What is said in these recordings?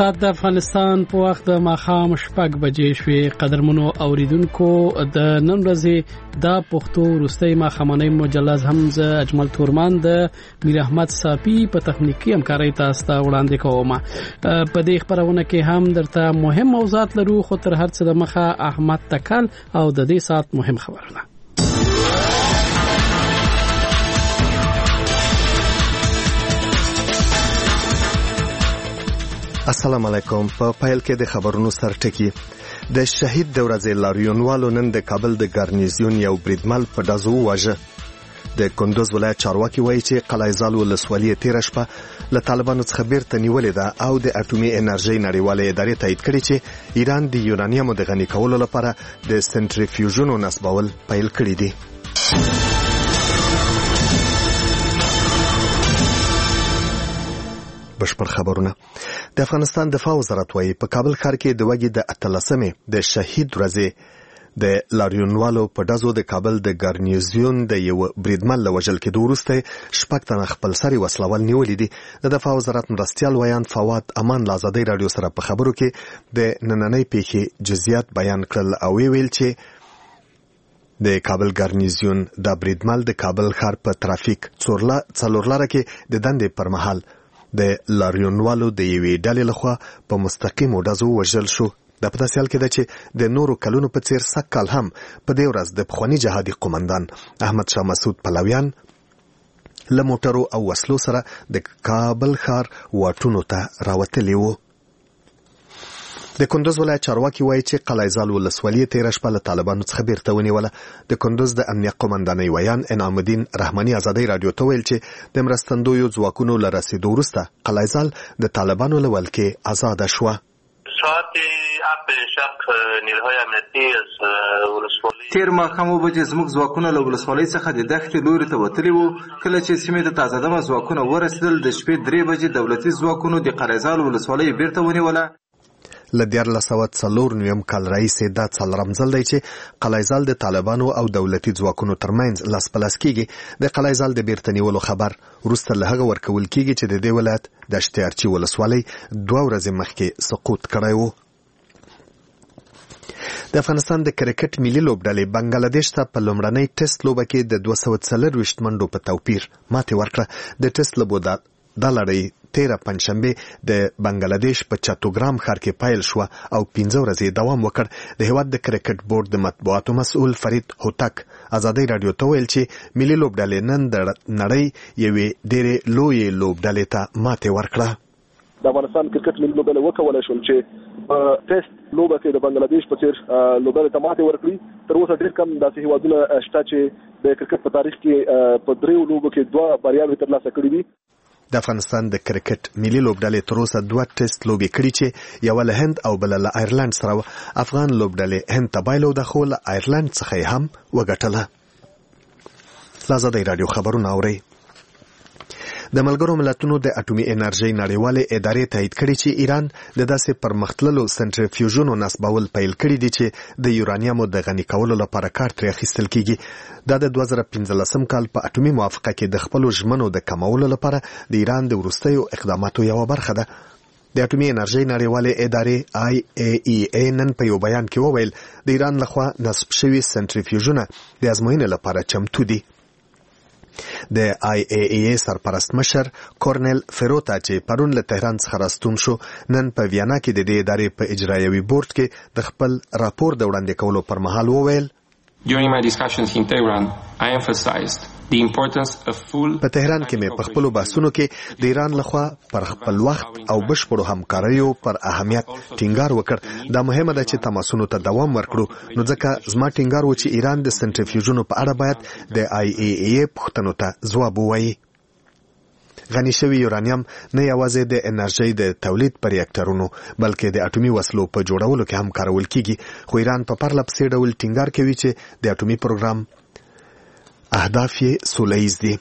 ساعت د افغانستان په وخت د ماښام 6 بجې شوې. قدرمنو اوریدونکو د نن ورځې د پښتو وروستۍ ماښامنۍ مجلس هم ز اجمل تورمان د میر احمد صافی په تخنیکی همکارۍ تاسو ته وړاندې کوم. په دې خبرونه کې هم درته مهم موضوعات لرو، خو تر هر څه د مخه احمد تکل او د دې ساعت مهم خبرونه. السلام علیکم. په پیل کې د خبرونو سرټکی. د شهید د ورځې لاریونوالو نن د کابل د ګارنیزیون یو بریدمل په ډزو وواژه. د کندوز ولایت چارواکي وایي چې قلعه‌زال ولسوالۍ تیر شپه له طالبانو څخه بیرته نیولې ده او د اټومي انرژي نړیوالې ادارې تایید کړي چې ایران د یورانیم د غني کولو لپاره د سنټریفیوژونو نصبول پیل کړي دي. بشپړ خبرونه. د افغانستان دفاع وزارت وايي په کابل ښار کې د وګړي د 18مې د شهید ورځې د لاریونوالو په ډزو د کابل د ګارنیزیون د یو بریدمن له وژل کېدو وروسته 6 تنه خپل سري وسلوال نیولې دي. د دفاع وزارت مرستیال ویان فواد امان له ازادۍ رادیو سره په خبرو کې د نننۍ پیښې جزئیات بیان کړل او ویل چې د کابل ګارنیزیون د بریدمن د کابل ښار په ترافیک څلورلاره کې د دندې پر مهال د لاریونوالو د یوې ډلې لخوا په مستقیم ډزو وژل شو. د په داسې حال کې ده چې د نورو کلونو په څیر سږ کال هم په دې ورځ د پخواني جهادي قومندان احمد شاه مسعود پلویان له موټرو او وسلو سره د کابل ښار واټونو ته راوتلي وو. د کندوز ولایت چارواکي وایي چې قلعه‌زال ولسوالۍ تیر شپه له طالبانو څخه بیرته ونیوله. د کندوز د امنیت قومندانۍ ویان انعام الدین رحماني ازادۍ رادیو ته ویل چې د مرستندویو ځواکونو له رسیدو وروسته قلعه‌زال د طالبانو له ولکې آزاده شوه. ساعت 8 شب نیروهای امنیتی از ولسوالۍ تیر ماښام وبجې زموږ ځواکونه له ولسوالۍ څخه د دښتې لوري ته وتلي وو. کله چې سیمې ته تازه دمه ځواکونه ورسېدل د شپې 3 بجې دولتي ځواکونو د قلعه‌زال ولسوالۍ بیرته ونیوله. له 1494 کال راهیسې دا څلورم ځل دی چې قلعه‌زال د طالبانو او دولتي ځواکونو ترمنځ لاس په لاس کېږي. د قلعه‌زال د بیرته نیولو خبر وروسته له هغه ورکول کېږي چې د دې ولایت د اشتیارچي ولسوالۍ 2 ورځې مخکې سقوط کړی و. د افغانستان د کرکټ ملي لوبډلې بنگلاديش ته په لومړنۍ ټیسټ لوبه کې د 240 منډو په توپیر ماتې ورکړه. د ټیسټ لوبو د لړۍ 13 پنځشنبه د بنگلاديش په چاتوګرام ښار کې پیل شو او 15 ورځې دوام وکړ. د هیواد د کرکټ بورډ د مطبوعاتو مسؤل فرید هوتک ازادۍ رادیو ته ویل چې ملي لوبډلې نن د نړۍ یوې ډېرې لویې لوبډلې ته ماتې ورکړه. د افغانستان کرکټ ملي لوبډلې وکولای شول چې په ټیسټ لوبه کې د بنگلاديش په څیر لوبډلې ته ماتې ورکړي. تر اوسه ډېر کم داسې هیوادونه شته چې د کرکټ په تاریخ کې په 3 لوبو کې 2 بریاوې ترلاسه کړې دي. د افغانستان د کرکټ ملي لوبډلې تر اوسه 2 ټیسټ لوبې کړې چې یو له هند او بل له آیرلند سره و. افغان لوبډلې هند ته بایلوده خو له آیرلند څخه هم وګټله. ازادۍ رادیو خبرونه اورئ. د ملګرو ملتونو د اټومي انرژي نړیوالې ادارې تایید کړي چې ایران د داسې پرمختللو سنټریفیوژونو نصبول پیل کړي دي چې د یورانیمو د غني کولو لپاره کار ترې اخیستل کیږي. دا د 2015 کال په اټومي موافقه کې د خپلو ژمنو د کمولو لپاره د ایران د وروستیو اقداماتو یوه برخه ده. د اټومي انرژي نړیوالې ادارې IAEA نن په یو بیان کې وویل د ایران لخوا نصب شوي سنټریفیوژونه د ازموینې لپاره چمتو دي. د IAEA سرپرست مشر کورنل فروتا چې پرون له تهران څخه راستون شو نن په ویانا کې د دې ادارې په اجرایوي بورډ کې د خپل راپور د وړاندې کولو پر مهال وویل During my discussions in Tehran, I emphasized the importance of full په تهران کې مې په خپلو بحثونو کې د ایران لخوا پر خپل وخت او بشپړو همکاریو پر اهمیت ټینګار وکړ. دا مهمه ده چې تماسونو ته دوام ورکړو. نو ځکه زما ټینګار و چې ایران د سنټریفیوژونو په اړه باید د IAEA پوښتنو ته ځواب ووایي. غني شوی یورانیم نه یوازې د انرژي د تولید پر ریاکټرونو بلکې د اټومي وسلو په جوړولو کې هم کارول کیږي. خو ایران په پرله پسې ډول ټینګار کوي چې د اټومي پروګرام اهداف یې سولیز دي.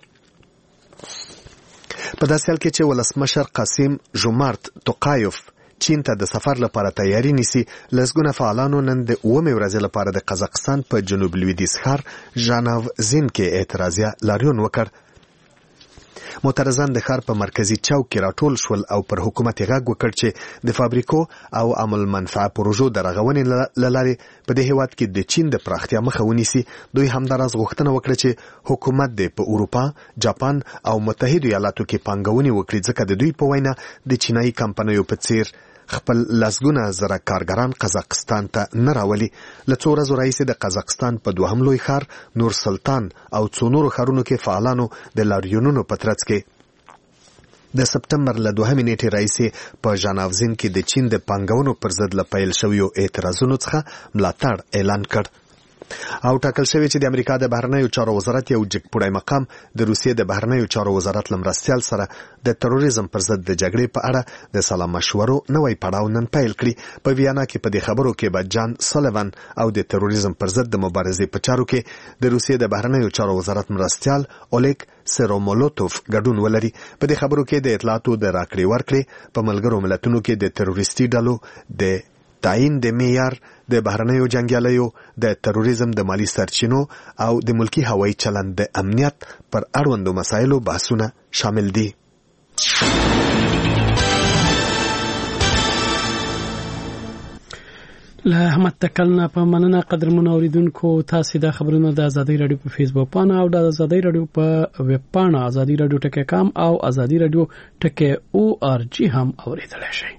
په داسې حال کې چې ولسمشر قاسم جومارت توقایف چین ته د سفر لپاره تیاری نیسي، لسګونه فعالانو نن د 9 ورځې لپاره د قزاقستان په جنوب لویدیځ ښار ژاناوزین کې اعتراضیه لاریون وکړ. معترضان د ښار په مرکزی چوک کې راټول شول او پر حکومت غږ وکړ چې د فابریکو او عمل منفعه پروژو د رغونې لارې په دې هیواد کې د چین د پراختیا مخه ونیسي. دوی همداراز غوښتنه وکړه چې حکومت د په اروپا، جاپان او متحده ایالاتو کې پانګونې وکړي ځکه د دوی په وینا د چینایي کمپنیو په څیر خپل لسګونه زره کارګران قزاقستان ته نه راولي. له څو ورځو راهیسې د قزاقستان په دوهم لوی ښار نور سلطان او څو نورو ښارونو کې فعالانو د لاریونونو په ترڅ کې د سپتمبر له 2 نیټې راهیسې په ژاناوزین کې د چین د پانګونو پر ضد له پیل شویو اعتراضونو څخه ملاتړ اعلان کړ. او ټاکل شوی چې د امریکا د بهرنیو چارو وزارت یو جګپوړی مقام د روسیې د بهرنیو چارو وزارت لمرستیال سره د تروریزم پر ضد د جګړې په اړه د سلا مشورو نوې پړاو نن پیل کړی. په ویانا کې په دې خبرو کې به جان سولیوان او د تروریزم پر ضد د مبارزې په چارو کې د روسیې د بهرنیو چارو وزارت مرستیال اولیګ سیرومولوتوف ګډون ولري. په دې خبرو کې د اطلاعاتو د راکړې ورکړې په ملګرو ملتونو کې د تروریستي ډلو د تعین د معیار، د بهرنیو جنګیالیو، د تروریزم د مالی سرچینو او د ملکی هوایي چلند د امنیت پر اړوندو مسایلو بحثونه شامل دي. له احمد تکلنا په مننه قدرمن اوریدونکو. تاسو د خبرونو د ازادي رادیو په فیسبوک پاڼه او د ازادي رادیو په ویب پاڼه ازادي رادیو ټکی.com او ازادي رادیو ټکی.org هم اوریدلای شئ.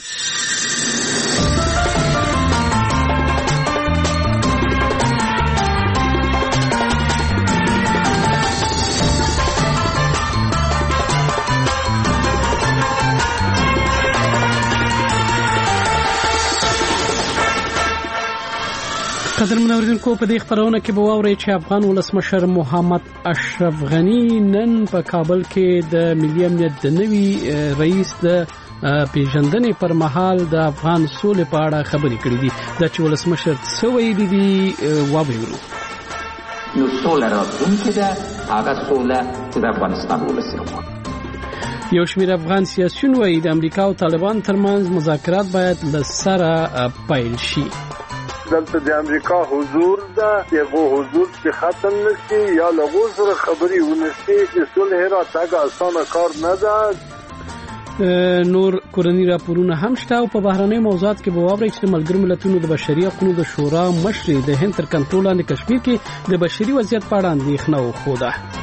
قدرمن اوریدونکو په دې خبرونه کې به واورئ چې افغان ولسمشر محمد اشرف غنی نن په کابل کې د ملي امنیت د نوي رئیس د پیژندنې پر مهال د افغان سولې په اړه خبرې کړې دي. دا چې ولسمشر څه ویلي دي واورو. نو سوله راتلونکې ده، هغه سوله چې د افغانستان ولس غواړي. یو شمېر افغان سیاسیون وایي د امریکا او طالبان ترمنځ مذاکرات باید له سره پیل شي. دلته د امریکا حضور ده، یو حضور چې ختم نشي یا لغو سره خبري ونشي چې صلح راتګ اسانه کار نه ده. نور کورنی راپورونه هم شته او په بهرنۍ موضوعات کې به واورئ چې د ملګرو ملتونو د بشري حقوقو د شورا مشر د هند تر کنټرول لاندې کشمیر کې د بشري وضعیت په اړه اندېښنه وښوده.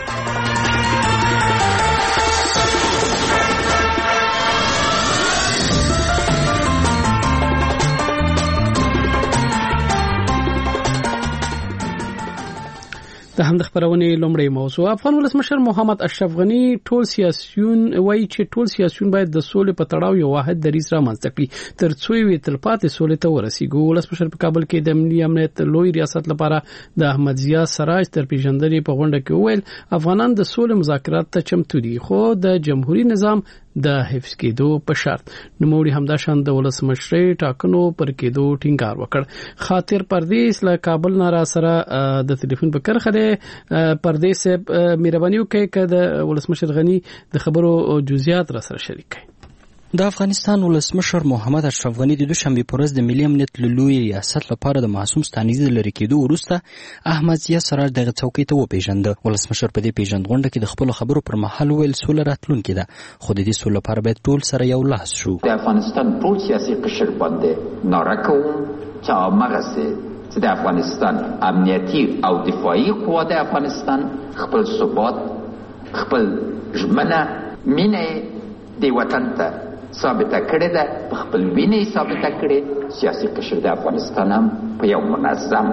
د هم د خبرونې لومړی موضوع افغان ولسمشر محمد اشرف غنی ټول سیاسيون وایي چې ټول سیاسيون باید د سولې په تړاو یو واحد دریځ رامنځته کړي ترڅو یې تلپاتې سولې ته ورسیږي. ولسمشر په کابل کې د ملي امنیت لوی ریاست لپاره د احمد ضیا سراج تر پیژندنې په غونډه کې وویل افغانان د سولې مذاکرات ته چمتو دي خو د جمهوریت نظام د حفظ کېدو په شرط. نوموړي همدا شان د ولسمشر ټاکنو پر کېدو ټینګار وکړ. خاطر پردیس له کابل نه را سره د ټلیفون په کرخه ده. پردیس مهرباني وکړئ چې د ولسمشر غنی د خبرو جزئیات را سره شریک کړئ. د افغانستان ولسمشر محمد اشرف غنی د دوشنبه په ورځ د ملي امنیت لوی ریاست لپاره د معصوم ستانیز لري کېدو وروسته احمد ضیا سراج دغه څوکۍ ته وپیژند. ولسمشر په دې پیژندغونډه کې د خپل خبرو پر مهال ویل سوله راتلونکې ده خو د دې سولې لپاره باید ټول سره یو لاس شو. د افغانستان ټول سیاسي قشر باندې نارکو چې امغسه چې د افغانستان امنیتي او دفاعي قوا د افغانستان خپل ثبات خپل ژمنه مینه د وطن ته ثابته کړې ده، په خپل وینې ثابته کړې. سیاسي قشر د افغانستان هم په یو منظم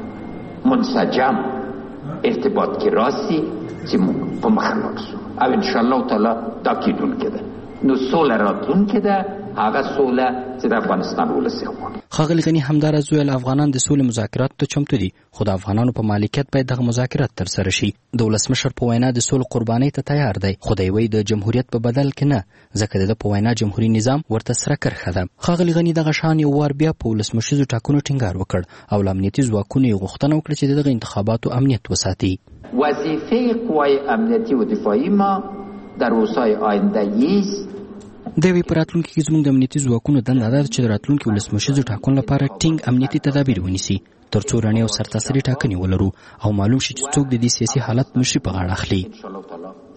منسجم ارتباط کې راسي چې موږ په مخه لاړ شو او انشاءالله تعالی دا کېدونکې ده. نو سوله راتلونکې ده، هغه سوله چې د افغانستان ولس غواړي. ښاغلي غني همداراز ویل افغانان د سولې مذاکراتو ته چمتو دي خو د افغانانو په مالکیت باید دغه مذاکرات ترسره شي. د ولسمشر په وینا د سولې قربانۍ ته تیار دی خو دی وایي د جمهوریت په بدل کې نه ځکه د په وینا جمهوریت نظام ورته سره کرخه ده. ښاغلي غني دغه شان یو وار بیا په ولسمشریزو ټاکنو ټینګار وکړ او له امنیتي ځواکونو یې غوښتنه وکړه چې دغه انتخاباتو امنیت وساتي. وظیفه قوای امنیتی و دفاعی ما در روزهای آینده است. د وی پراتلونکو کې زموږ د امنیتي ځواکونو دنده ده چې د راتلونکو ولسمشریزو ټاکنو لپاره ټینګ امنیتي تدابیر ونیسي ترڅو رڼې او سرتاسري ټاکنې ولرو او معلوم شي چې څوک د دې سیاسي حالت مشري په غاړه اخلي.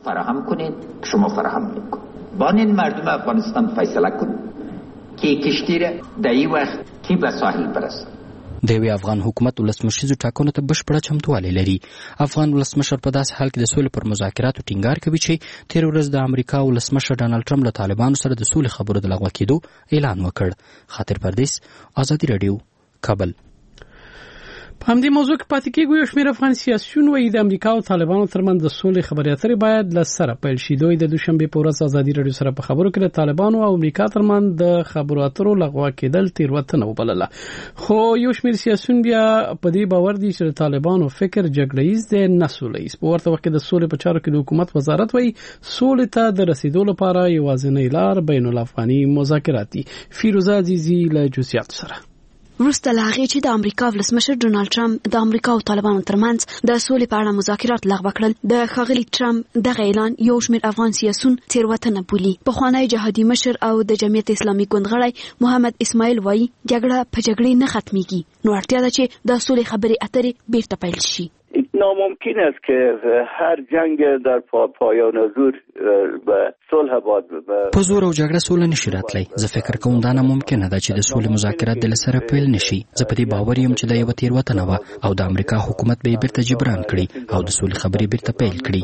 فراهم کنید که شما فراهم میکنید. بانین مردم افغانستان فیصله کنید که کشتی را در این وقت کی به ساحل برسد. د یوې افغان حکومت ولسمشریزو ټاکنو ته بشپړه چمتووالی لري. افغان ولسمشر په داسې حال کې د سولې پر مذاکراتو ټینګار کوي چې تېره ورځ د امریکا ولسمشر ډانلډ ټرمپ له طالبانو سره د سولې خبرو د لغوه کېدو اعلان وکړ. خاطر پردیس، ازادي راډیو، کابل. په همدې موضوع کې پاتې کېږو. یو شمېر افغان سیاسیون وایي د امریکا او طالبانو ترمنځ د سولې خبرې اترې باید له سره پیل شي. دوی د دوشنبې په ورځ ازادي راډیو سره په خبرو کې د طالبانو او امریکا ترمنځ د خبرو اترو لغوه کېدل تېروتنه وبلله. خو یو شمېر سیاسیون بیا په دې باور دي چې د طالبانو فکر جګړه ییز دی نه سوله ییز. په ورته وخت کې د سولې په چارو کې د حکومت وزارت وایي سولې ته د رسیدو لپاره یوازینۍ لار بین الافغاني مذاکرات دي. فیروزه عزیزي له جزئیاتو سره. وروسته له هغې چې د امریکا ولسمشر ډونالډ ټرمپ د امریکا او طالبانو ترمنځ د سولې په اړه مذاکرات لغوه کړل، د ښاغلي ټرمپ دغه اعلان یو شمېر افغان سیاسیون تېروتنه بولي. پخوانی جهادي مشر او د جمعیت اسلامي ګوند غړی محمد اسماعیل وایي جګړه په جګړې نه ختمیږي، نو اړتیا ده چې د سولې خبرې اترې بیرته پیل شي. ناممکن است که هر جنگ در پایان زور به صلح باید په زور او جګړه سوله نشي راتلی. زه فکر کوم دا ناممکنه ده چې د سولې مذاکرات د لسره پیل نشي. زه په دې باور یم چې دا یو تېروتنه وه او د امریکا حکومت به یې بیرته جبران کړي او د سولې خبرې بیرته پیل کړي.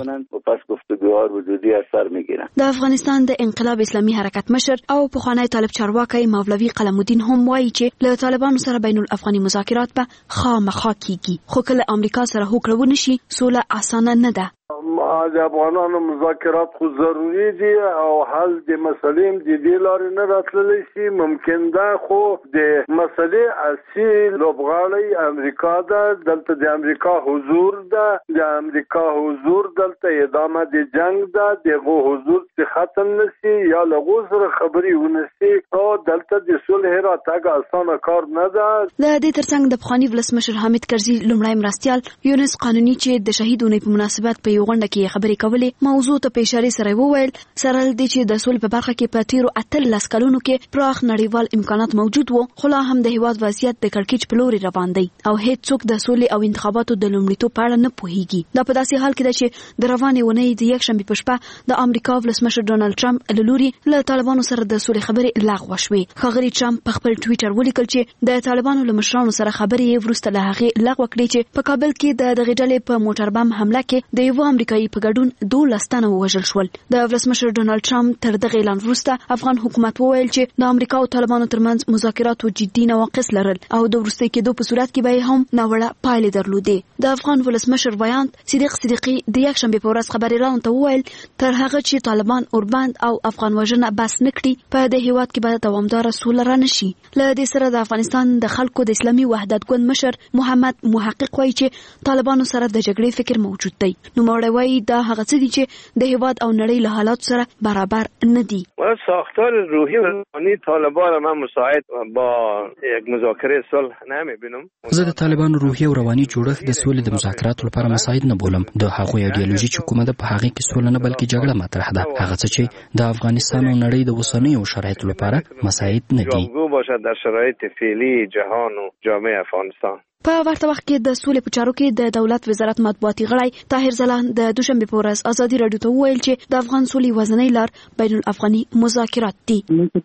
د افغانستان د انقلاب اسلامي حرکت مشر او پخوانی طالب چارواکی مولوي قلم الدین هم وایي چې له طالبانو سره بین الافغاني مذاکرات به خامخا کیږي، خو کله امریکا سره هوکړه ونشي سوله اسانه نه ده. د افغانانو مذاکرات خو ضروری دي او حل د مسلې د دې لارې نه راتللی شي. ممکن ده خو د مسلې اصلي لوبغاړی امریکا ده، دلته د امریکا حضور ده، د امریکا حضور دلته ادامه د جنگ ده، دغه حضور چې ختم نشي یا لغو سره خبرې ونشي او دلته د صلح راتګ اسانه کار نه ده. د دې ترڅنګ د پخوانی ولسمشر حامد کرزي لومړی مرستیال یونس قانوني چې د شهیدونو په مناسبت په یو غونډه کې خبرې کولې موضوع ته په اشاره سره وویل سره د چې د سولې په برخه کې په تیرو 18 کلونو کې پراخ نړیوال امکانات موجود وو، خو لا هم د هیواد وضعیت د کړکېچ په لوري روان دی او هیڅ څوک د سولې او انتخاباتو د لومړیتوب په اړه نه پوهیږي. دا په داسې حال کې ده چې د روانې اونۍ د یکشنبې په شپه د امریکا ولسمشر ډونالډ ټرمپ له لوري له طالبانو سره د سولې خبرې لغوه شوې. ښاغلي ټرمپ په خپل ټویټر ولیکل چې د طالبانو له مشرانو سره خبرې وروسته له هغې لغوه کړې چې په کابل کې د دغې ډلې په موټر بم حمله کې د یو امریکایي په ګډون 12 تنه ووژل شول. د ولسمشر ډونالډ ټرمپ تر دغه اعلان وروسته افغان حکومت وویل چې د امریکا او طالبانو ترمنځ مذاکراتو جدي نواقص لرل او د وروستي کېدو په صورت کې به هم ناوړه پایلې درلودې. د افغان ولسمشر ویاند صدیق صدیقي د یکشنبې په ورځ خبريالانو ته وویل تر هغه چې طالبان اوربند او افغان وژنه بس نکړي په دې هیواد کې به دوامدار سوله رانشي. له دې سره د افغانستان د خلکو د اسلامي وحدت ګوند مشر محمد محقق وایي چې طالبانو سره د جګړې فکر موجود دی. نو موري وایي دا هغه څه دي چې د هیواد او نړۍ له حالات سره برابر نه دي. ساختار روحی و روانی طالبان من مساعد با یک مذاکره صلح نمیبینم. زه د طالبانو روحي او رواني جوړښت د سولې د مذاکراتو لپاره مساعد نه بولم. د هغه ایډیالوژي چې کومه ده په هغه کې سوله نه بلکې جګړه مطرح ده. هغه څه چې د افغانستان او نړۍ د اوسنیو شرایطو لپاره مساعد نه دي. جوړ باشد در شرایط فعلی جهان او جامعه افغانستان. په ورته وخت کې د سولې په چارو کې د دولت وزارت مطبوعاتي غړی طاهر ځلان د دوشنبه په ورځ ازادي راډیو ته وویل چې د افغان سولې وزنۍ لار بین الافغاني مذاکرات دي.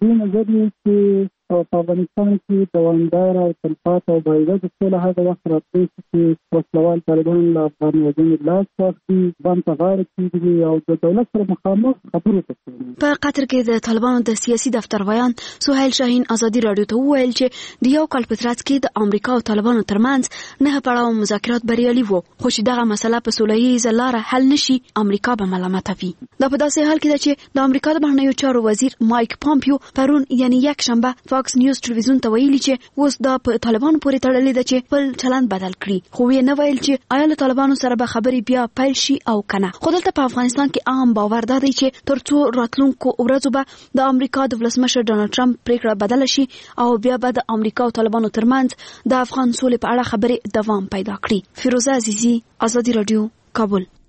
په افغانستان کې دوامدار او تلپاتې او باید سوله هغه وخت راتلي چې وسلوال طالبان له افغان وژنې لاس واخلي، بند ته غاړه کېږدي او د دولت سره مخامخ خبرې وکړي. په قطر کې د طالبانو د سیاسي دفتر ویان سهیل شاهین ازادي راډیو ته وویل چې د یو کال په ترڅ کې د امریکا او طالبانو ترمنځ 9 پړاو مذاکرات بریالي وو، خو چې دغه مسله په سوله ییزه لاره حل نشي امریکا به ملامت وي. دا په داسې حال کې ده چې د امریکا د بهرنیو چارو وزیر مایک پامپیو پرون یعنی یک شنبه فاکس نیوز ټلویزیون ته ویلي چې اوس دا په طالبانو پورې تړلې ده چې خپل چلند بدل کړي، خو یې نه ویل چې آیا له طالبانو سره به خبرې بیا پیل شي او کنه. خو دلته په افغانستان کې عام باور دی چې ترڅو راتلونکو ورځو به د امریکا د ولسمشر ډونالډ ټرمپ پریکړه بدل شي او بیا به د امریکا او طالبانو ترمنځ د افغان سولې په اړه خبرې دوام پیدا کړي. فیروزه عزیزي، ازادي راډیو، کابل.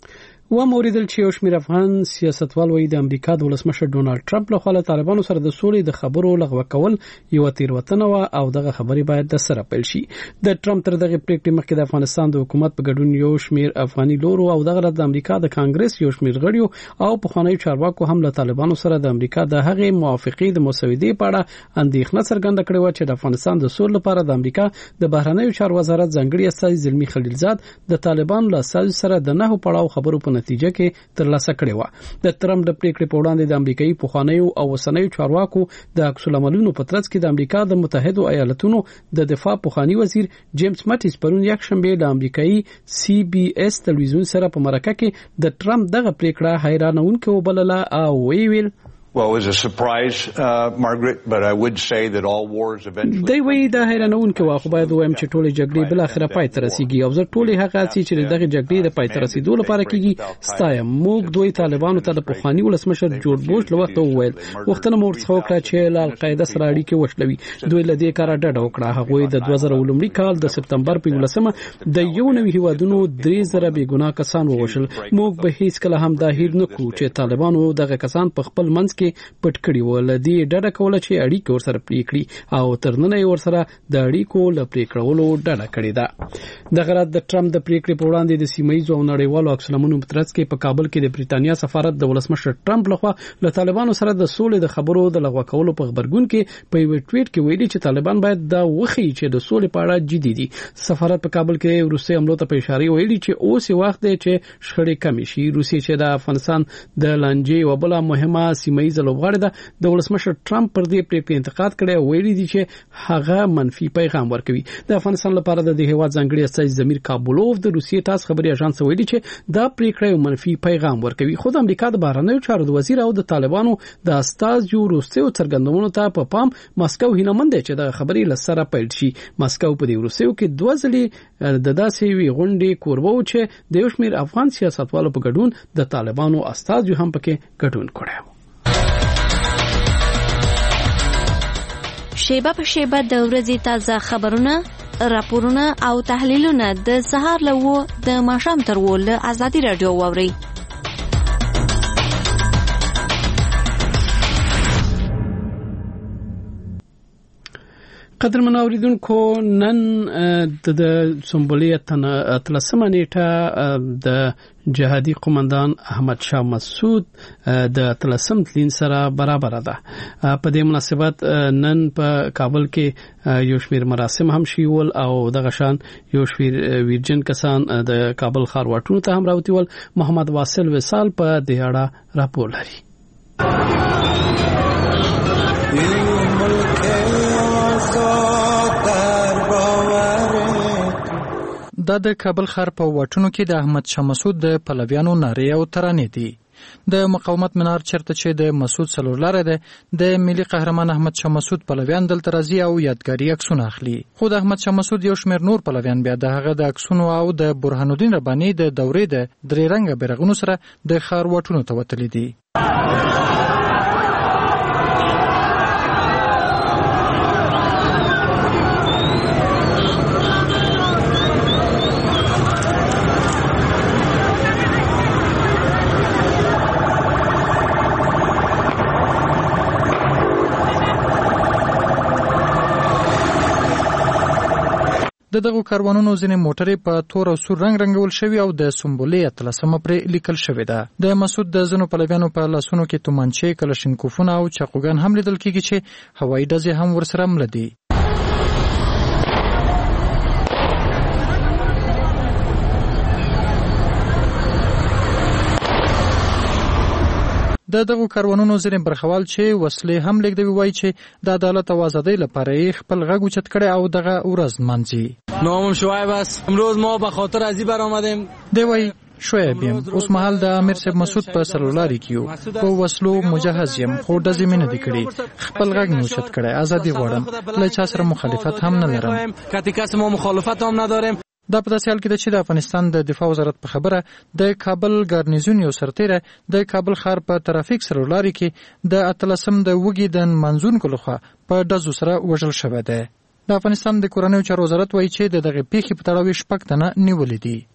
و موریدل چې یو شمېر افغان سیاستوال وایي د امریکا د ولسمشر ډونالد ټرمپ له خوا طالبانو سره د سولې د خبرو لغوه کول یو تیروتنه و او دغه خبرې باید د سره پیل شي. د ټرمپ تر دغه پریکړې مخکې د افغانستان د حکومت په ګډون یو شمېر افغاني لورو او دغه د امریکا د کانګرس یو شمېر غړیو او پخوانیو چارواکو هم له طالبانو سره د امریکا د هغې موافقې د مسودې په اړه اندېښنه څرګنده کړې و چې د افغانستان د سولې لپاره د امریکا د بهرنیو چارو وزارت ځانګړي استازي زلمي خلیلزاد د طالبانو له استازو سره د نهو پړاو خبرو په نتیجه کې ترلاسه کړې و. د ټرمپ د پریکړې په وړاندې د امریکایي پخوانیو او اوسنیو چارواکو د عکس العملونو په ترڅ کې د امریکا د متحده ایالاتونو د دفاع پخوانی وزیر جیمز مټیس پرون یکشنبه د امریکایي سی بي اس تلویزیون سره په مرکه کې د ټرمپ دغه پریکړه حیرانونکې وبلله او ویل Well, it was a surprise, Margaret, but I would say that all wars eventually... دی وی د حیرانونکې واخو باید وایم چې ټولې جګړې بل اخره پای ته رسیږي او زه ټولې هغه چې دغه جګړې د پای ته رسیدو لپاره کیږي ستایم. موږ دوی طالبانو ته د پخوانی ولسمشر جورج بوش له وخت وویل وختونه مور څخه وکړه چې له القاعده سره اړیکې وشلوي. دوی له دې کاره ډډه وکړه. هغه د 2000 کال د سپتمبر په 11مه د یو نوي هیوادونو 3000 بېګناه کسان ووژل. موږ به هیڅ کله هم دا هیر نه کوو چې طالبانو دغه کسان په خپل منځ کې پټ کړي ول. دې ډډه کوله چې اړیکې ورسره پرې کړي او ترننه یې ورسره د اړیکو ل پرې کړولو ډډه کړې ده. د غرض د ټرمپ د پریکړې په وړاندې د سیمایي او نړیوالو عکس العملونو په ترڅ کې په کابل کې د بریتانیا سفارت د ولسمشر ټرمپ لخوا له طالبانو سره د سولې د خبرو د لغوه کولو په خبرګون کې په یو ټویټ کې ویلي چې طالبان باید دا وخی چې د سولې په اړه جدي دي. سفارت په کابل کې روسي حملو ته په اشاره ویلي چې اوس وخت دی چې شخړې کم شي. روسي چې د افغانستان د لانجې او بل مهمه سیمایي لوبغاړي د ولسمشر ټرمپ پر دې پریکړې انتقاد کړی او ویلي دي چې هغه منفي پیغام ورکوي. د افغانستان لپاره د دې هیواد ځانګړي استازي زمیر کابولوف د روسیې تاس خبري اژانس ویلي چې دا پریکړه یو منفي پیغام ورکوي. خو د امریکا د بهرنیو چارو وزیر او د طالبانو د استازو روسیو څرګندونو ته په پام ماسکو هیلمند چې د خبري لسره پیل شي. ماسکو په دې روسیو کې دوه ځلې د داسې وی غونډې کوربو چې د یو شمېر افغان سیاستوالو په ګډون د طالبانو استازو هم پکې ګډون کړی. شیبه په شیبه د ورځې تازه خبرونه، راپورونه او تحلیلونه د سهار له 9 د ماښام تر 10 له ازادي رادیو واورئ. قدرمن اوریدونکو، نن د سمبولیت 13 نیټه د جهادي قومندان احمد شاه مسعود د 13 تلین سره برابر ده. په دې مناسبت نن په کابل کې یو شمېر مراسم هم شیول او دغه شان یو شمېر ویرجن کسان د کابل ښاروالټونو ته هم راوتی ول. محمد واصل وصال په دې اړه راپور لري. دا د کابل ښار په واټونو کې د احمد شاه مسعود د پلویانو نارې او ترانې دي. د مقاومت منار چرته چې د مسعود څلورلاره ده د ملي قهرمان احمد شاه مسعود پلویان دلته راځي او یادګاري عکسونه اخلي. خو د احمد شاه مسعود یو شمېر نور پلویان بیا د هغه د عکسونو او د برهان الدین رباني د دورې د درې رنګه بیرغونو سره د ښار واټونو ته وتلي دي. دغه کاروانونو ځینې موټرې په تور او سور رنګ رنګول شوي او د سمبولې 13 پرې لیکل شوې ده. د مسعود د ځینو پلویانو په لاسونو کې تومانچې، کلشینکوفونه او چاقوګان هم لیدل کېږي چې هوایي ډزې هم ورسره مله دي. دغه کاروانونو ځینې برخوال چې وسلې هم لیږدوي وایي چې د عدالت او ازادۍ لپاره یې خپل غږ اوچت کړی او دغه ورځ نمانځي. نامم شعیب است. امروز ما به خاطر ازی برآمدیم. دی وایي شعیب یم. اوس مهال د امیر صاحب مسعود په سرلاري کې یو. په وسلو مجهز یم خو ډزې مې نه دي کړې. خپل غږ مې اوچت کړی. ازادي غواړم. له چا سره مخالفت هم نه لرم. کتی کس ما مخالفت هم نداریم. دا په داسې حال کې ده چې د افغانستان د دفاع وزارت په خبره د کابل ګارنیزون یو سرتیره د کابل ښار په ترافیک سرلاري کې د 13 د وګي د منځونکو لخوا په ډزو سره وژل شوی دی. د افغانستان د کورنیو چارو وزارت وایي چې دغه پیښې په تړاو 6 تنه نیولې دي.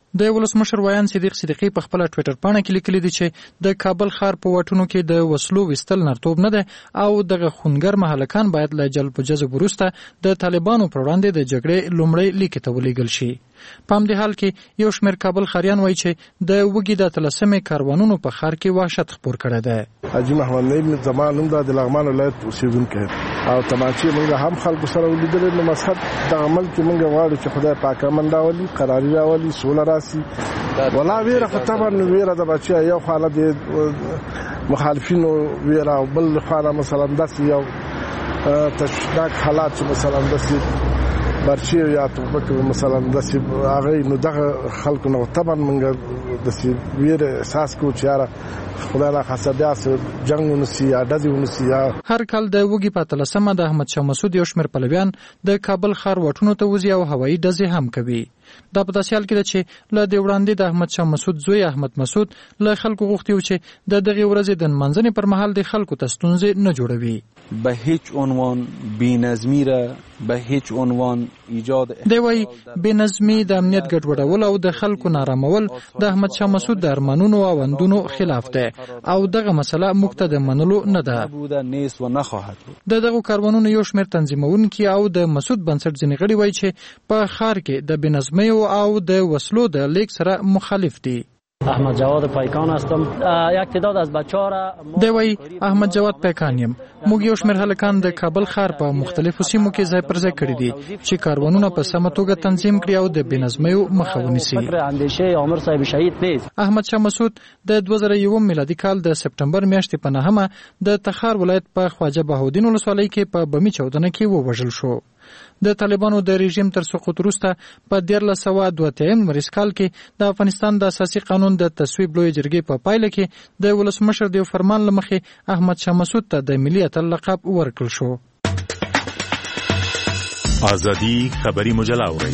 د ولسمشر ویان صدیق صدیقی په خپل ټوئیټر باندې کې لیکلي دي چې د کابل ښار په واټونو کې د وسلو وستل نرتوب نه ده او دغه خونګر مهلکان باید له جلب جذب وروسته د طالبانو پر وړاندې د جګړې لومړی لیک ته ولېږل شي. په همدې حال کې یو شمېر کابل ښاریان وایي چې د وږي د اتلسمې کاروانونو په ښار کې وحشت خپور کړی دی. حاجي محمد نعیم زما نوم د لغمان ولایت اوسېدونکی او تماچې موږ هم خلکو سره ولیدلې. نو مذهب د عمل کې موږ غواړو چې خدای پاک امن راولي، قراري راولي، سوله راسي. ولا ویره خو طبعا ویره د بچیا یو خاله د مخالفینو ویره او بل خاله مثلا داسې یو تشناک حالات چې مثلا داسې برچی یا توبک مثلا داسې هغه نو دغه خلکو نو طبعا موږ داسې ویره احساس کوو چې یاره خدای لا خاصه داسې جنګ ونسي یا ډزې ونسي. هر کال د وږي په اتلسمه د احمد شاه مسعود یو شمېر پلویان د کابل ښار واټونو ته وځي او هوایي ډزې هم کوي. دا په داسې حال کې ده چې له دې وړاندې د احمد شاه مسعود زوی احمد مسعود له خلکو غوښتي و چې د دغې ورځې د نمانځنې پر مهال د خلکو ته ستونزې نه جوړوي. به هیچ عنوان بی‌نظمي را به هیچ عنوان ایجاد دی وایي بېنظمي د امنیت ګډوډول او د خلکو نارامول د احمد شاه مسعود د ارمانونو او اندونو خلاف ده او دغه مسله موږ ته د منلو نه ده. د دغو کاروانونو یو شمېر تنظیمونکي او د مسعود بنسټ ځینې غړي وایي چې په ښار کې د بېنظمۍ او د وسلو د لیک سره مخالف دي. احمد جواد پیکان هستم. یک تعداد از بچه‌ها را دی وایي احمد جواد پیکان یم. موږ یو شمېر هلکان د کابل ښار په مختلفو سیمو کې ځای پر ځای کړي دي چې کاروانونه په سمه توګه تنظیم کړي او د بېنظمیو مخه ونیسي. احمد شاه مسعود د 2001 میلادي کال د سپټمبر میاشتې په 9 د تخار ولایت په خواجه بهاودین ولسوالۍ کې په بمي چاودنه کې ووژل شو. د طالبانو د رژیم تر سقوط وروسته په 1982 مریض کال کې د افغانستان د اساسي قانون د تصویب لوی جرګې په پایله کې د ولسمشر د فرمان لمخې احمد شاه مسعود ته د ملي اتل لقب ورکړل شو. ازادي خبری مجله اوري.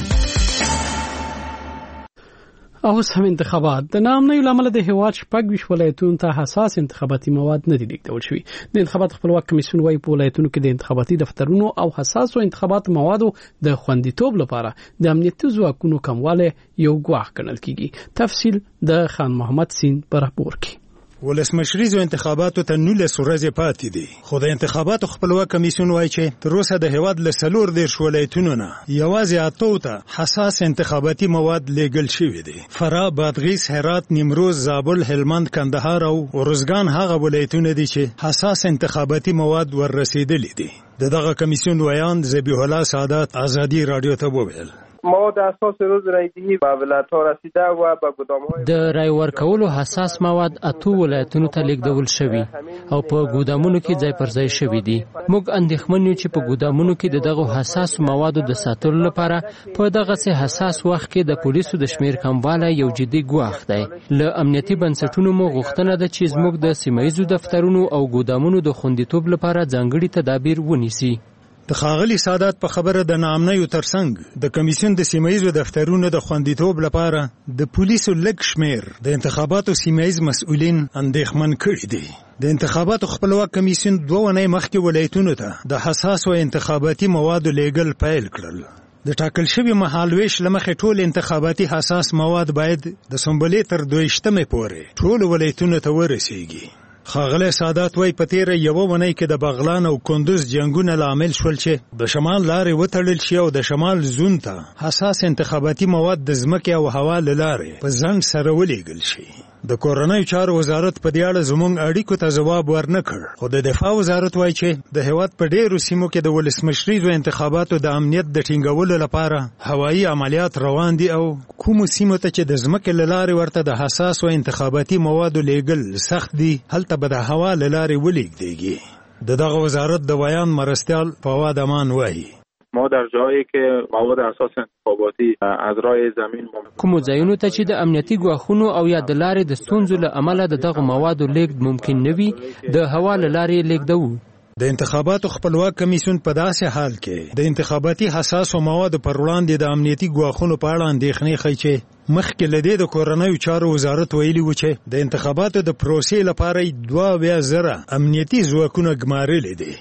اوس هم انتخابات د نامنۍ لامل د هیواد شپږ ویشت ولایتونو ته حساس انتخاباتي مواد نه دي لیږدول شوي. د انتخابات خپلواک کمیسیون وايي په ولایتونو کې د انتخاباتي دفترونو او حساسو انتخاباتو موادو د خوندیتوب لپاره د امنیتي ځواکونو کموالی یو ګواښ ګڼل کیږي. تفصیل د خان محمد سین په راپور کې. ولسمشریزو انتخاباتو ته 19 ورځې پاتې دي، خو د انتخاباتو خپلواک کمیسیون وایي چې تر اوسه د هیواد له 40 ولایتونو نه یوازې 8 ته حساس انتخاباتي مواد لیږل شوي دي. فراه، بادغیس، هرات، نیمروز، زابل، هلمند، کندهار او ارزګان هغه ولایتونه دي چې حساس انتخاباتي مواد وررسېدلي دي. دغه کمیسیون ویان ذبیح الله سعادت ازادي رادیو ته وویل مواد اساس روز رایدهی به ولایت‌ها رسیده و به ګدام‌های د رای ورکولو حساس مواد 8 ولایتونو ته لیږدول شوي او په ګودامونو کې ځای پر ځای شوي دي. موږ اندېښمن یو چې په ګودامونو کې دغه حساس موادو د ساتلو لپاره په دغه حساس وخت کې د پولیسو د شمیر کموالی یو جدي ګواښ دی. له امنیتي بنسټونو مو غوښتنه ده چې زموږ د سیمایي دفترونو او ګودامونو د خوندیتوب لپاره ځانګړي تدابیر ونیسي. د ښاغلي سادات په خبره د ناامنیو ترڅنګ د کمیسیون د سیمایي دفترونو د خوندیتوب لپاره د پولیسو لږ شمیر د انتخاباتو سیمایي مسؤلین اندېښمن کړي دي. د انتخاباتو خپلواک کمیسیون 2 ونې مخکې ولایتونو ته د حساسو انتخاباتي موادو لیږل پیل کړل. د ټاکل شوي مهالویش لمخې ټول انتخاباتي حساس مواد باید د سنبلې تر 22 پورې ټول ولایتونو ته ورسیږي. ښاغلی سادات وایي په تیره یوه اونۍ کې د بغلان او کندوز جنګونه لامل شول چې د شمال لارې وتړل شي او د شمال زون ته حساس انتخاباتي مواد د ځمکې او هوا له لارې په ځنډ سره ولیږل شي. د کورنیو چارو وزارت په دې اړه زموږ اړیکو ته ځواب ورنه کړ، خو د دفاع وزارت وایي چې د هیواد په ډېرو سیمو کې د ولسمشریزو انتخاباتو د امنیت د ټینګولو لپاره هوایي عملیات روان دي او کومو سیمو ته چې د ځمکې له لارې ورته د حساسو انتخاباتي موادو لیږل سخت دي هلته به د هوا له لارې ولیږدیږي. دغه وزارت د بیان مرستیال فواد امان وایي ما در جایی که مواد اساس انتخاباتی از راه زمین کوم ځایونو ته چې د امنیتي ګواښونو او یا د لارې د ستونزو له امله دغه موادو لیږد ممکن نه وي د هوا له لارې لیږدوو. د انتخاباتو خپلواک کمیسیون په داسې حال کې د انتخاباتي حساسو موادو پر وړاندې د امنیتي ګواښونو په اړه اندېښنې ښیي چې مخکې له دې د کورنیو چارو وزارت ویلي و چې د انتخاباتو د پروسې لپاره 22,000 امنیتي ځواکونه ګمارلي دي.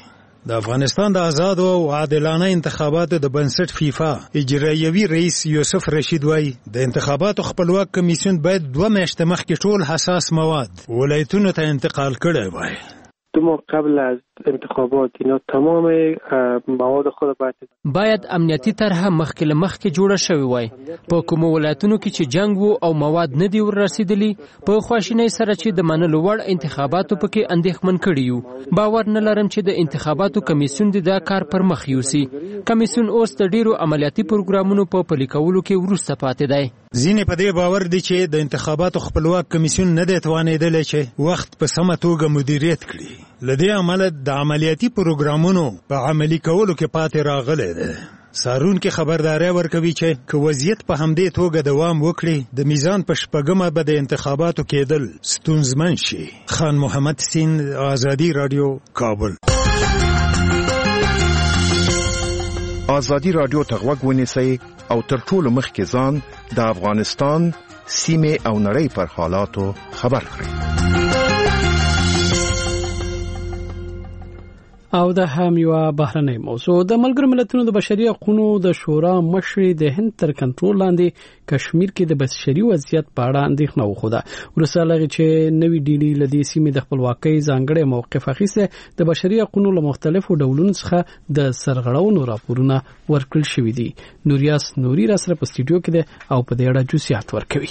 د افغانستان د آزاد او عادلانه انتخاباتو د بنسټ فیفا اجرایوي رئیس یوسف رشید وای د انتخاباتو خپلواک کمیسیون باید 2 میاشتې مخکې ټول حساس مواد ولایتونو ته انتقال کړي وای. 2 ماه قبل از انتخابات اینا تمام مواد خود باید امنیتی طرح مخکې جوړه شوی وای. په کوم ولایتونو کې چې جنگ وو او مواد نه دی ورسېدلی په خواشینۍ سره چې د منلو وړ انتخاباتو پکې اندېښمن کړي یو. باور نه لرم چې د انتخاباتو کمیسیون دا کار پر مخ یوسي. کمیسیون اوس د ډیرو عملیاتي پروګرامونو په پلي کولو کې ورسته پاتې دی. ځینې په دې باور دي چې د انتخاباتو خپلواک کمیسیون نه دی توانېدلی چې وخت په سمه توګه مدیریت کړي. لدې عمله د عملیاتي پروګرامونو په عملي کولو کې پاتې راغلی دی. سارون کې خبرداري ورکوي چې که وضعیت په همدې توګه دوام وکړي د میزان په شپږمه به د انتخاباتو کېدل ستونزمن شي. خان محمد سین، آزادی رادیو، کابل. آزادی رادیو ته غوږ ونیسئ او تر ټولو مخکې ځان د افغانستان سیمې او نړۍ پر حالاتو خبر کړئ. او د هم یو بهرنۍ موضوع د ملګرو ملتونو د بشري حقوقو د شورا مشر د هند تر کنټرول لاندې کشمیر کې د بشري وضعیت په اړه اندېښنه وخوده. ورسره لغه چې نوې ډیلی لدې سیمې د خپلواکۍ ځانګړي موقف اخیسته د بشري حقوقو له مختلفو ډولونو څخه د سرغړونو راپورونه ورکړل شوې دي. نوریاس نوري را سره په سټوډیو کې ده او په دې اړه جزئیات ورکوي.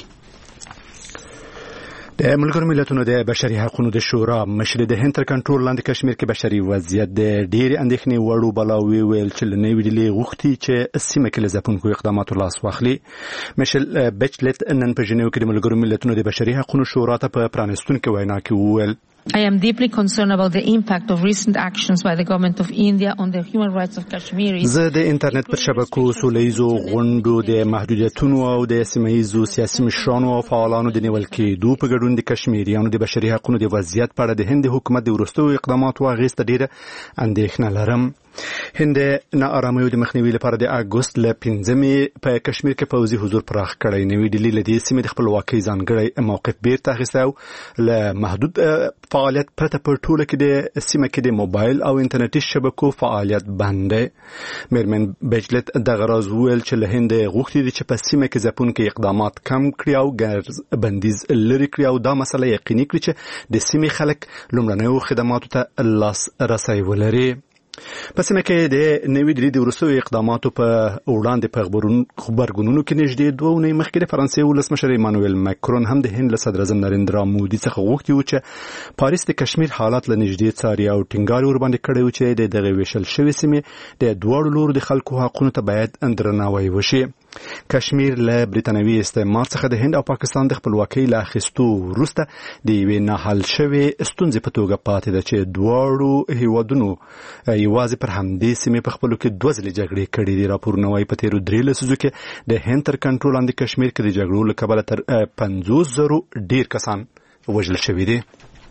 د ملګرو ملتونو د بشري حقوقو د شورا مشر د هند تر کنټرول لاندې کشمیر کې بشري وضعیت د ډېرې اندېښنې وړ وبلاوي ویل چې لنوي ډلې غوښتي چې سیمه کې لزپونکو اقداماتو لاس واخلي. مشل بچلت نن په جنیو کې د ملګرو ملتونو د بشري حقوقو شورا ته په پرانستونکو وینا کې وویل I am deeply concerned about the impact of recent actions by the government of India on the human rights of Kashmiris. زه د انټرنیټ پر شبکو سولهیزو غونډو د محدودیتونو او د سیمهیزو سیاسي مشرانو او فعالانو د نیول کېدو په ګډون د کشمیریانو د بشري حقوقو د وضعیت په اړه د هند حکومت د وروستیو اقداماتو اغېزته ډېره اندېښنه لرم. هند ناارامۍ د مخنیوي لپاره د اګوست ل 15 په کشمیر کې پوځي حضور پراخ کړی. نوې ډیلی لدې سیمې د خپلواکۍ ځانګړی موقف بیرته اخیستی او له محدود فعالیت پرته په ټوله کې د سیمه کې د موبایل او انټرنیټي شبکو فعالیت بند دی. میرمن بجلت دغه راز وویل چې له هند غوښتي دي چې په سیمه کې ځپونکي اقدامات کم کړي او ګرځ بندیز لري کړي او دا مسله یقیني کړي چې د سیمې خلک لومړنیو خدماتو ته لاس رسي ولري. په سیمه کې د نوې ډلې د وروستیو اقداماتو په وړاندې په خبرګونونو کې نږدې 2 اونۍ مخکې د فرانسې ولسمشر ایمانوئل ماکرون هم د هند له صدر اعظم نریندرا مودي څخه غوښتي و چې پاریس د کشمیر حالات له نږدې څاري او ټینګار ورباندې کړی و چې د دغه ویشل شوې سیمې د دواړو لورو د خلکو حقوقو ته باید درناوی وشي. کشمیر له برتانوي استعمار څخه د هند او پاکستان د خپلواکۍ له اخیستو وروسته د یوې نه حل شوې ستونزې په توګه پاتې ده چې دواړو هیوادونو یوازې پر همدې سیمې په خپلو کې 2 ځلې جګړې کړې دي. راپورونه وايي په تیرو 3 لسیزو کې د هند تر کنټرول لاندې کشمیر کې د جګړو له کبله تر 50,000 ډیر کسان وژل شوي دي.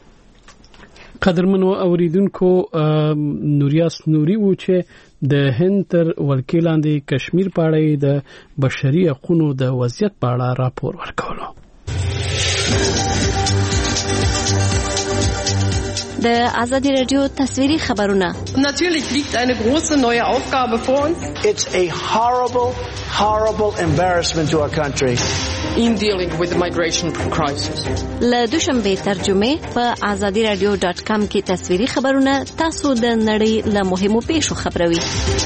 قدرمنو اوریدونکو، نوریاس نوري و چې د هند تر ولکې لاندې کشمیر په اړه د بشري حقوقو د وضعیت په اړه راپور ورکولو. د آزادی رادیو تصویری خبرونه. Natürlich liegt eine große neue Aufgabe vor uns. It's a horrible embarrassment to our country. In dealing with the migration crisis. له دوشنبه ترجمه په azadiradio.com کې تصویری خبرونه تاسو د نړۍ له مهمو پیښو خبروي.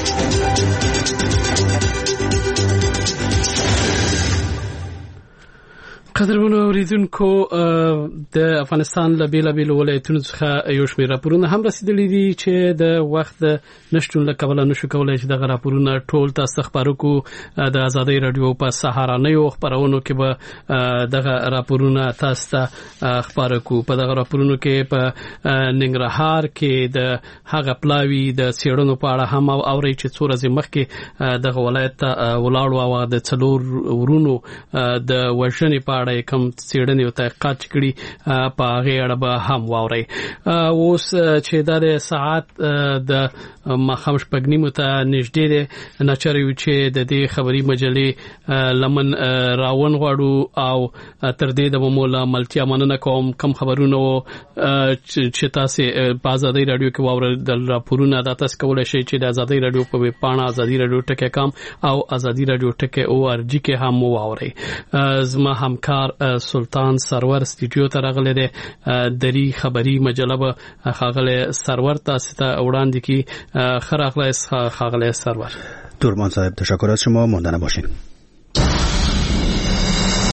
قدرمنو اوریدونکو، د افغانستان له بیلابیلو ولایتونو څخه یو شمېر راپورونه هم رسیدلي دي چې د وخت نشټون له کبله نشو کولای چې دغه راپورونه ټول تاسو خبرو کو. د آزادۍ رادیو په سهارنیو خبرونو کې به دغه راپورونه تاسو ته خبرو کو. په دغه راپورونو کې په ننګرهار کې د هغه پلاوی د سیړنو په اړه هم اوري چې څو ورځې مخکې دغه ولایت ته ولاړو او د څلور ورونو د وژنې په اړه کوم څېړنې او تحقیقات کړي په هغه اړه به هم واوري. اوس چې د ساعت د ماخام شپږنیمو ته نږدې ده ناچاري چې د دې خبري مجلې لمن راون غواړو او تر دې د مولا ملتیا مننه کوم کم خبرونه چې تاسو په ازادي رادیو کې واوریدل راپورونه د تاسو کولای شئ چې د ازادي رادیو په ویب پاڼه ازادي رادیو ټکی کام او ازادي رادیو ټکی org کې هم واوري. زما همکار سلطان سرور سټوډیو ته راغلی دی. دری خبري مجله به خاغله سرور تاسو ته وړاندې کی. خراغله خاغله سرور. تورمان صاحب تشکر از شما. ماندنه باشین.